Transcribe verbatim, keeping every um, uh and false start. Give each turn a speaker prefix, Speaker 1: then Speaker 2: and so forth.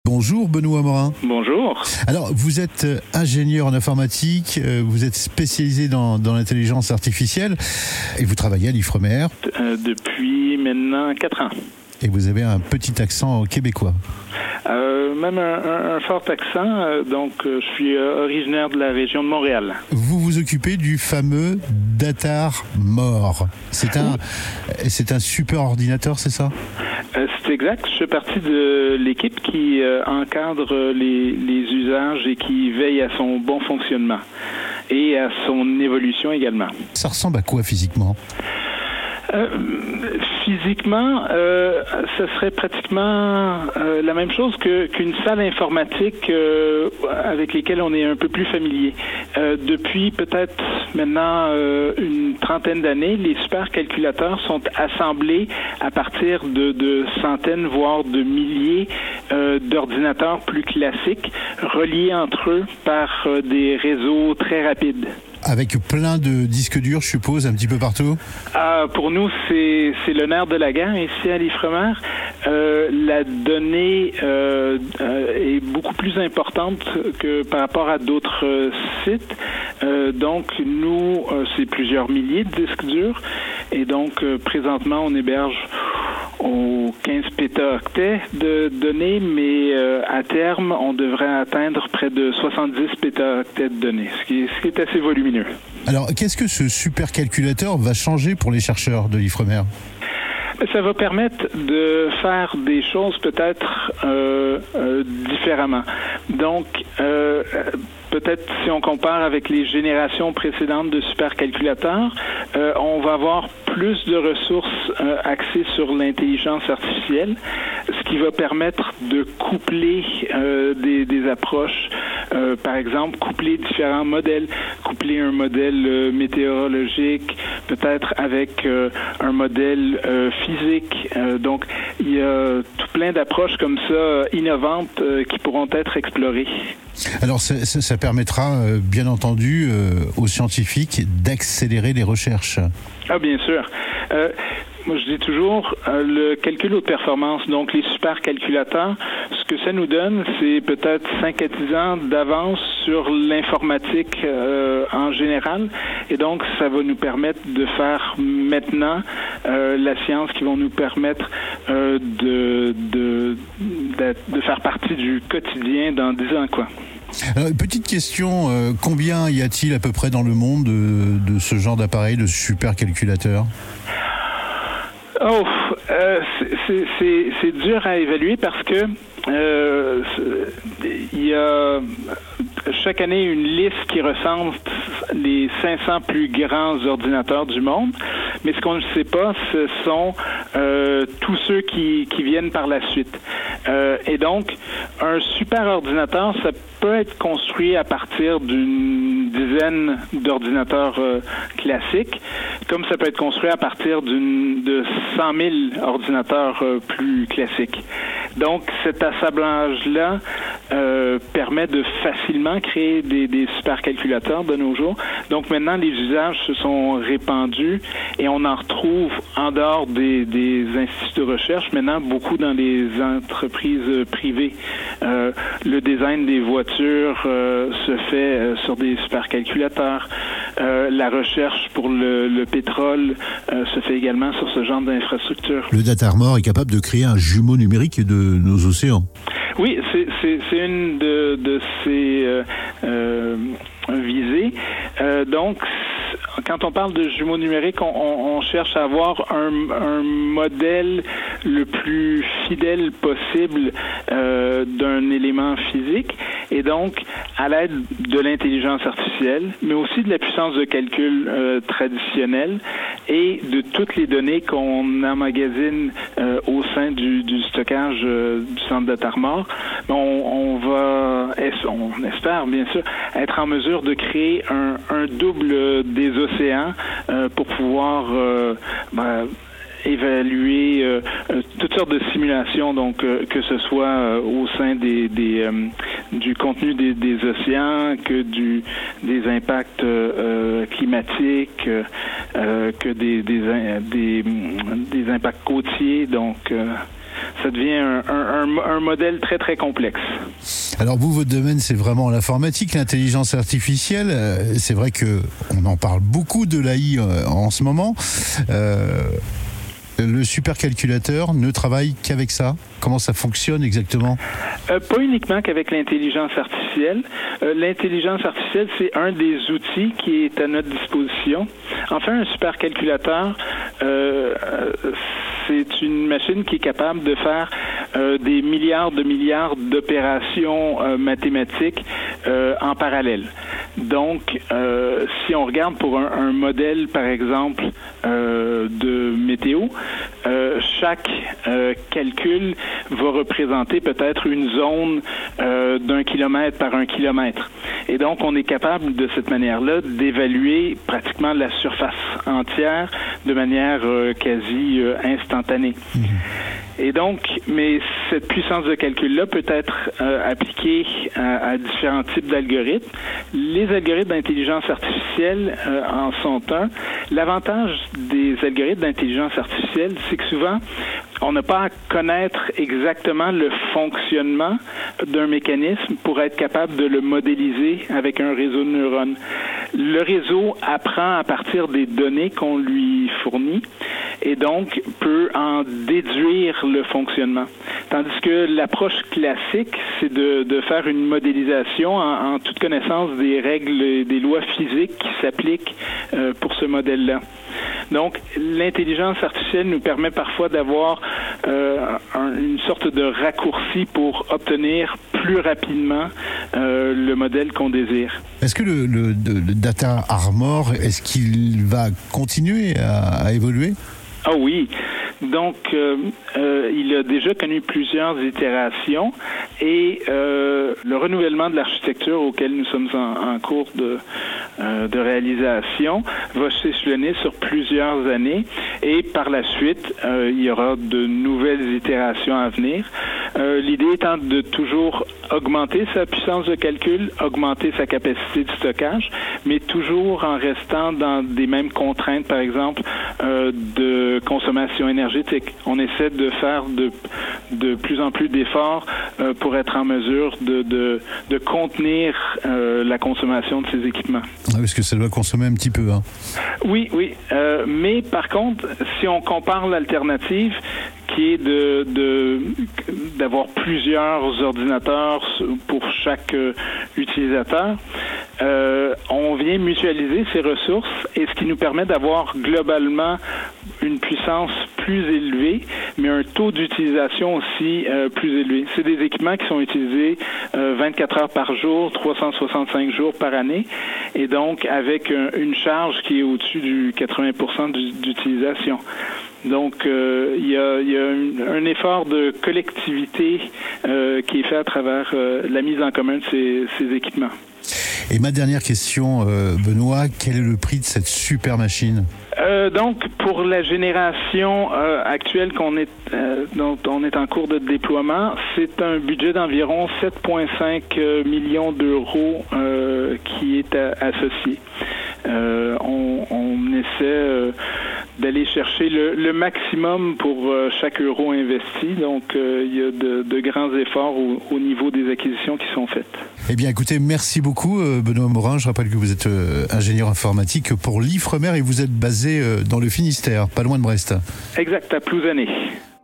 Speaker 1: Bonjour Benoît Morin.
Speaker 2: Bonjour.
Speaker 1: Alors vous êtes ingénieur en informatique, vous êtes spécialisé dans, dans l'intelligence artificielle et vous travaillez à l'Ifremer.
Speaker 2: Euh, depuis maintenant quatre ans.
Speaker 1: Et vous avez un petit accent québécois.
Speaker 2: Euh, même un, un, un fort accent, euh, donc euh, je suis euh, originaire de la région de Montréal.
Speaker 1: Vous vous occupez du fameux Datarmor. C'est un, c'est un super ordinateur, c'est ça?
Speaker 2: Euh, c'est exact. Je fais partie de l'équipe qui euh, encadre les, les usages et qui veille à son bon fonctionnement et à son évolution également.
Speaker 1: Ça ressemble à quoi physiquement?
Speaker 2: Euh, physiquement, euh, ce serait pratiquement euh, la même chose que, qu'une salle informatique euh, avec lesquelles on est un peu plus familier. Euh, depuis peut-être maintenant euh, une trentaine d'années, les supercalculateurs sont assemblés à partir de, de centaines, voire de milliers euh, d'ordinateurs plus classiques, reliés entre eux par euh, des réseaux très rapides.
Speaker 1: Avec plein de disques durs, je suppose, un petit peu partout?
Speaker 2: Euh, pour nous, c'est, c'est le nerf de la guerre ici à l'Ifremer. Euh, la donnée euh, euh, est beaucoup plus importante que par rapport à d'autres euh, sites. Euh, donc, nous, euh, c'est plusieurs milliers de disques durs. Et donc, euh, présentement, on héberge aux quinze pétaoctets de données, mais euh, à terme, on devrait atteindre près de soixante-dix pétaoctets de données, ce qui est, ce qui est assez volumineux.
Speaker 1: Alors, qu'est-ce que ce supercalculateur va changer pour les chercheurs de l'Ifremer?
Speaker 2: Ça va permettre de faire des choses peut-être euh, euh, différemment. Donc, euh, peut-être si on compare avec les générations précédentes de supercalculateurs, euh, on va avoir plus de ressources euh, axées sur l'intelligence artificielle, ce qui va permettre de coupler euh, des, des approches, euh, par exemple, coupler différents modèles, coupler un modèle euh, météorologique, peut-être avec euh, un modèle euh, physique. Euh, donc, il y a tout plein d'approches comme ça, euh, innovantes, euh, qui pourront être explorées.
Speaker 1: Alors, ça, ça, ça permettra, euh, bien entendu, euh, aux scientifiques d'accélérer les recherches.
Speaker 2: Ah, bien sûr. Euh, Moi, je dis toujours, euh, le calcul haute performance, donc les supercalculateurs, ce que ça nous donne, c'est peut-être cinq à dix ans d'avance sur l'informatique euh, en général. Et donc, ça va nous permettre de faire maintenant euh, la science qui va nous permettre euh, de, de, de, de faire partie du quotidien dans dix ans, quoi.
Speaker 1: Alors, petite question, euh, combien y a-t-il à peu près dans le monde de, de ce genre d'appareil, de supercalculateur?
Speaker 2: Oh, euh, c'est, c'est, c'est dur à évaluer parce que euh, il y a chaque année une liste qui recense les cinq cents plus grands ordinateurs du monde, mais ce qu'on ne sait pas, ce sont euh, tous ceux qui, qui viennent par la suite. Euh, et donc, un super ordinateur, ça peut être construit à partir d'une dizaine d'ordinateurs euh, classiques, comme ça peut être construit à partir d'une, de cent mille ordinateurs euh, plus classiques. Donc, cet assemblage-là euh, permet de facilement créer des, des supercalculateurs de nos jours. Donc, maintenant, les usages se sont répandus et on en retrouve en dehors des, des instituts de recherche, maintenant beaucoup dans les entreprises privées. Euh, le design des voitures euh, se fait euh, sur des supercalculateurs. Euh, la recherche pour le, le pétrole euh, se fait également sur ce genre d'infrastructure.
Speaker 1: Le Datarmor est capable de créer un jumeau numérique de nos océans.
Speaker 2: Oui, c'est, c'est, c'est une de, de ces euh, euh, visées. Euh, donc, quand on parle de jumeaux numériques, on, on, on cherche à avoir un, un modèle le plus fidèle possible euh, d'un élément physique. Et donc, à l'aide de l'intelligence artificielle, mais aussi de la puissance de calcul euh, traditionnelle et de toutes les données qu'on emmagasine euh, au sein du, du stockage euh, du centre Datarmor, on, on va, on espère bien sûr, être en mesure de créer un, un double des océans euh, pour pouvoir euh, ben, évaluer euh, euh, toutes sortes de simulations, donc euh, que ce soit euh, au sein des, des euh, du contenu des, des océans, que du des impacts euh, climatiques, euh, que des des, des des impacts côtiers. Donc euh, ça devient un, un, un, un modèle très, très complexe.
Speaker 1: Alors vous, votre domaine, c'est vraiment l'informatique, l'intelligence artificielle. C'est vrai qu'on en parle beaucoup de l'A I en ce moment. Euh, le supercalculateur ne travaille qu'avec ça? Comment ça fonctionne exactement?
Speaker 2: Euh, pas uniquement qu'avec l'intelligence artificielle. Euh, l'intelligence artificielle, c'est un des outils qui est à notre disposition. Enfin, un supercalculateur, euh, c'est une machine qui est capable de faire euh, des milliards de milliards d'opérations euh, mathématiques euh, en parallèle. Donc, euh, si on regarde pour un, un modèle, par exemple, euh, de météo, euh, chaque euh, calcul va représenter peut-être une zone euh, d'un kilomètre par un kilomètre. Et donc, on est capable de cette manière-là d'évaluer pratiquement la surface entière de manière euh, quasi euh, instantanée. Mmh. Et donc, mais cette puissance de calcul-là peut être euh, appliquée à, à différents types d'algorithmes. Les algorithmes d'intelligence artificielle euh, en sont un. L'avantage des algorithmes d'intelligence artificielle, c'est que souvent, on n'a pas à connaître exactement le fonctionnement d'un mécanisme pour être capable de le modéliser avec un réseau de neurones. Le réseau apprend à partir des données qu'on lui fournit et donc peut en déduire le fonctionnement. Tandis que l'approche classique, c'est de, de faire une modélisation en, en toute connaissance des règles et des lois physiques qui s'appliquent euh, pour ce modèle-là. Donc, l'intelligence artificielle nous permet parfois d'avoir euh, un, une sorte de raccourci pour obtenir plus rapidement euh, le modèle qu'on désire.
Speaker 1: Est-ce que le, le, le Data Armor, est-ce qu'il va continuer à, à évoluer?
Speaker 2: Ah oui. Donc, euh, euh, il a déjà connu plusieurs itérations et euh, le renouvellement de l'architecture auquel nous sommes en, en cours de, euh, de réalisation va s'échelonner sur plusieurs années et par la suite, euh, il y aura de nouvelles itérations à venir. Euh, l'idée étant de toujours augmenter sa puissance de calcul, augmenter sa capacité de stockage, mais toujours en restant dans des mêmes contraintes, par exemple, euh, de consommation énergétique. On essaie de faire de, de plus en plus d'efforts euh, pour être en mesure de, de, de contenir euh, la consommation de ces équipements.
Speaker 1: Ah, parce que ça doit consommer un petit peu, hein?
Speaker 2: Oui, oui. Euh, mais par contre, si on compare l'alternative, qui est de, de d'avoir plusieurs ordinateurs pour chaque euh, utilisateur, euh, on vient mutualiser ces ressources et ce qui nous permet d'avoir globalement une puissance plus élevée, mais un taux d'utilisation aussi euh, plus élevé. C'est des équipements qui sont utilisés euh, vingt-quatre heures par jour, trois cent soixante-cinq jours par année, et donc avec un, une charge qui est au-dessus du quatre-vingts pour cent d'utilisation. Donc, euh, il y a, il y a un, un effort de collectivité euh, qui est fait à travers euh, la mise en commun de ces, ces équipements.
Speaker 1: Et ma dernière question, euh, Benoît, quel est le prix de cette super machine?
Speaker 2: Euh, donc, pour la génération euh, actuelle qu'on est, euh, dont on est en cours de déploiement, c'est un budget d'environ sept virgule cinq millions d'euros euh, qui est à, associé. Euh, on, on essaie euh, d'aller chercher le, le maximum pour euh, chaque euro investi. Donc, euh, il y a de, de grands efforts au, au niveau des acquisitions qui sont faites.
Speaker 1: Eh bien, écoutez, merci beaucoup, Benoît Morin. Je rappelle que vous êt euh, ingénieur informatique pour l'Ifremer et vous êtes basé euh, dans le Finistère, pas loin de Brest.
Speaker 2: Exact, à Plouzané.